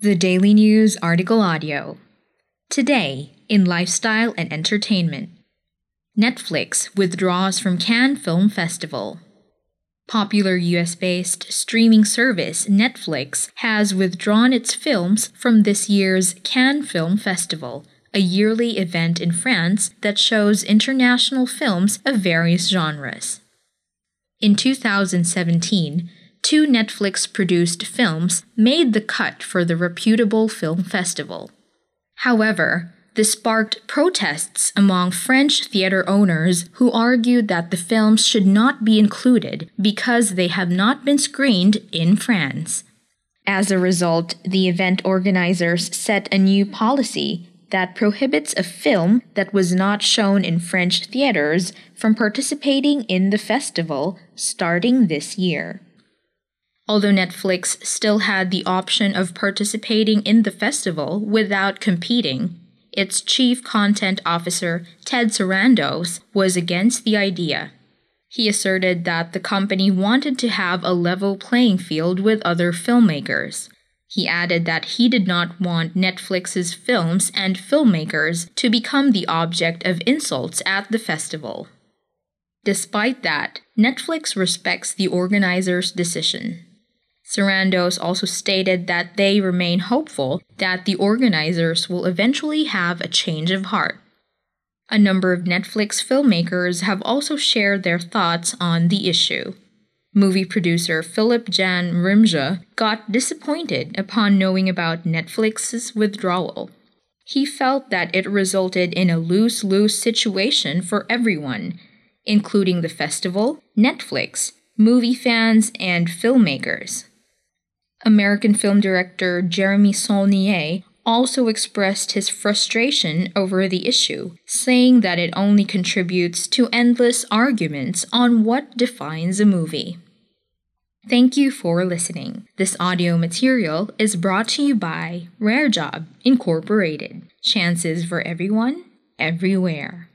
The Daily News Article Audio. Today, in Lifestyle and Entertainment. Netflix withdraws from Cannes Film Festival. Popular US-based streaming service Netflix has withdrawn its films from this year's Cannes Film Festival, a yearly event in France that shows international films of various genres. In 2017, two Netflix-produced films made the cut for the reputable film festival. However, this sparked protests among French theater owners who argued that the films should not be included because they have not been screened in France. As a result, the event organizers set a new policy that prohibits a film that was not shown in French theaters from participating in the festival starting this year. Although Netflix still had the option of participating in the festival without competing, its chief content officer, Ted Sarandos, was against the idea. He asserted that the company wanted to have a level playing field with other filmmakers. He added that he did not want Netflix's films and filmmakers to become the object of insults at the festival. Despite that, Netflix respects the organizers' decision. Sarandos also stated that they remain hopeful that the organizers will eventually have a change of heart. A number of Netflix filmmakers have also shared their thoughts on the issue. Movie producer Philip Jan Rimja got disappointed upon knowing about Netflix's withdrawal. He felt that it resulted in a lose-lose situation for everyone, including the festival, Netflix, movie fans, and filmmakers. American film director Jeremy Saulnier also expressed his frustration over the issue, saying that it only contributes to endless arguments on what defines a movie. Thank you for listening. This audio material is brought to you by Rare Job Incorporated. Chances for everyone, everywhere.